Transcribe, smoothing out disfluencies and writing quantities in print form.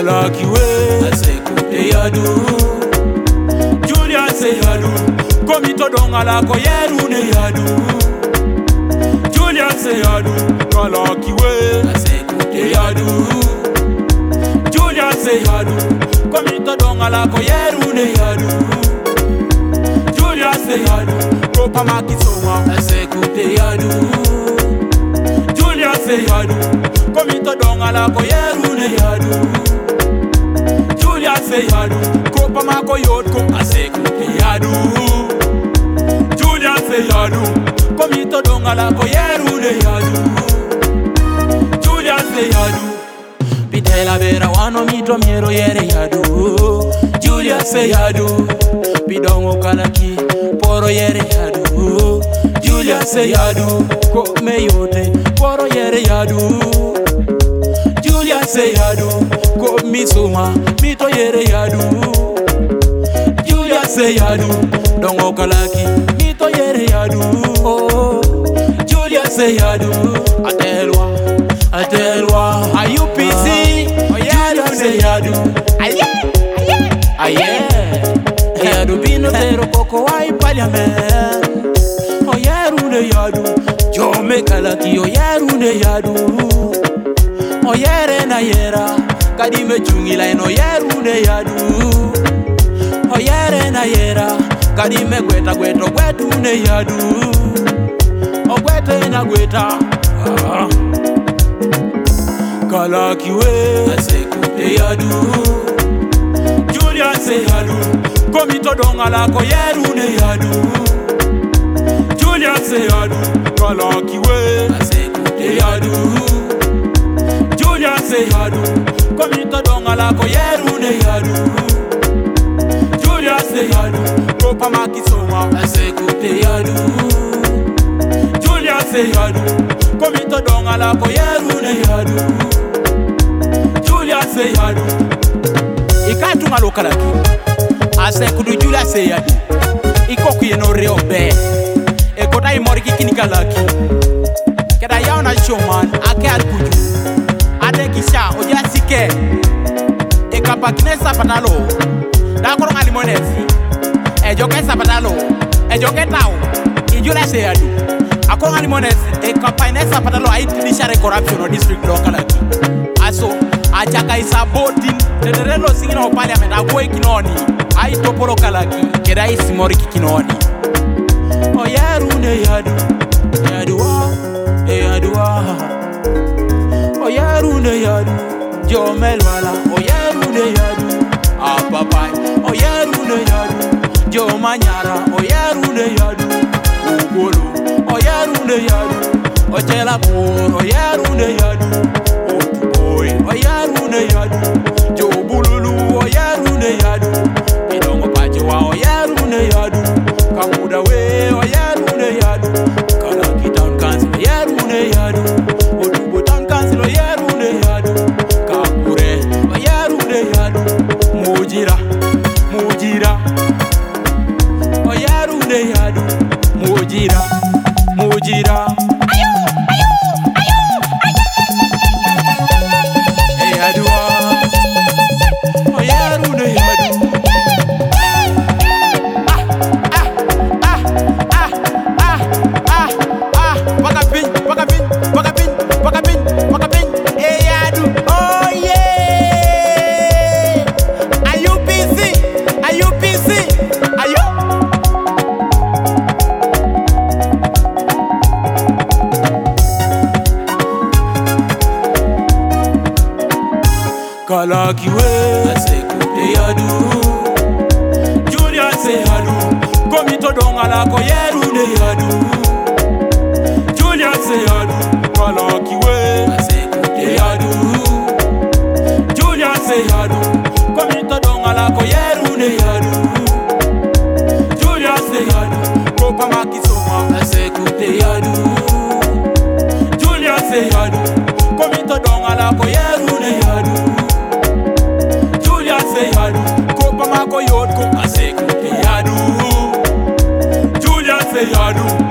Kalakiwe Asekupe yadu Julia se yadu Komito donga lako yeru ne yadu Julia se yadu Kalakiwe Asekupe yadu Julia se yadu Komito donga lako yeru ne yadu Julia se yadu Kopa makisoma Asekupe yadu Julia se yadu Komito donga lako yeru ne yadu Julia se yadu Kopa mako yotko Asekupe yadu Julia se yadu Komito donga lako yeru ne yadu Julia se yadu Pitela vera wano mito miero yere yadu Julia se yadu Pidongo kalaki poro yere yadu Julia se yadu Ko me yote poro yere yadu Julia se yadu Ko misuma mito yere yadu Julia se yadu Dongo kalaki mito yere yadu Oh Julia se yadu Atelwa Are you busy? Julia se yadu Aye Yadu bino tero koko wai parliament O yeru ne yadu Jome kalaki o yeru ne yadu O yere na yera Kadime chungila ino yeru ne yadu O yere na yera Kadime gweta gwetu ne yadu O gwete na gweta Kalakiwe Asekupe yadu Julia se yadu Komito donga lako yeru ne yadu Julia se yadu Kalakiwe Asekupe yadu Julia se yadu Komito donga lako yeru ne yadu Julia se yadu Kopa makisoma Asekupe yadu Julia se yadu Komito donga lako yeru ne yadu Julia se yadu Ikatunga lokalaki Asekudu Julia se yadu Ikoku yeno reo be Ekota imoriki kinikalaki Keda yaona showman ake alkuju Ade kisha oja sike Ekapa kinesa patalo Dakoro nga limonesi Ejoke sapatalo Ejoke tau Julia se yadu Akoro nga limonesi Ekapa inesa patalo Aitidishare corruption o district lokalaki Aso Achaka isabotin Tenerelo singina o parliament Akwe kinoni Aitopolo kalaki Keda isimoriki kinoni O yeru ne yadu Yaduwa Yaduwa O yeru ne yadu Jomel wala O yeru ne yadu Apapai O yeru ne yadu Jomanyara O yeru ne yadu Ugolo O yeru ne yadu O chelapur O yeru ne yadu Otuboy O yeru ne yadu Jobululu O yeru ne yadu Idongo pachewa O yeru ne yadu Kamuda we O yeru ne yadu Kalaki town council O yeru ne yadu Otubo town council O yeru ne yadu Kakure O yeru ne yadu Mujira O yeru ne yadu Mujira Kalakiwe Asekupe yadu Julia se yadu Komito donga lako yeru ne yadu Julia se yadu Kalakiwe Asekupe yadu Julia se yadu Komito donga lako yeru ne yadu Julia se yadu Kopa makisoma Asekupe yadu Julia se yadu Komito donga lako yeru ne yadu Julia se yadu Kopa mako yotko Asekupe yadu Julia se yadu